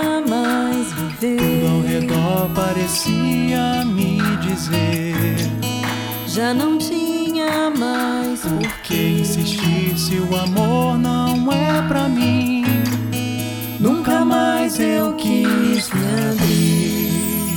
tinha mais viver. Tudo ao redor parecia me dizer: já não tinha mais por que insistir se o amor não é pra mim? Nunca mais eu quis me abrir.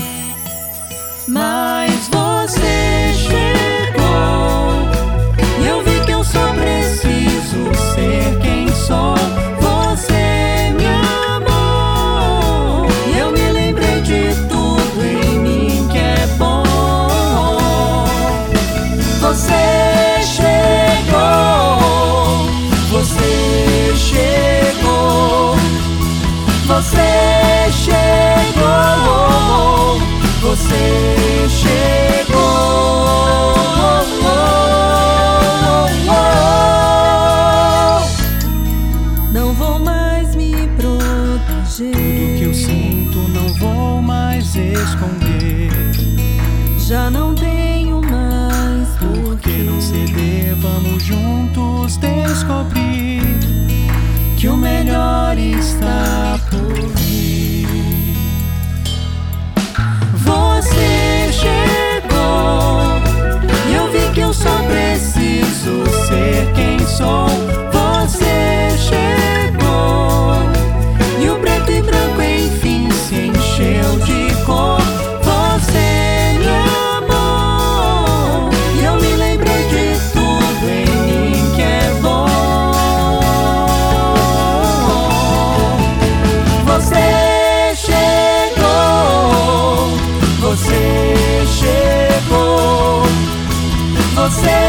Mas você chegou e eu vi que eu só preciso ser quem sou. Você me amou e eu me lembrei de tudo em mim que é bom. Você chegou, você chegou, você chegou, você chegou. Não vou mais me proteger. Tudo que eu sinto não vou mais esconder. Já não tenho mais Por que não ceder? Vamos juntos descobrir que o melhor está por vir. Você chegou e eu vi que eu só preciso ser quem sou. Você chegou e o preto e branco enfim se encheu de cor. Você me amou e eu me lembrei de tudo em mim que é bom. Você chegou, você chegou, você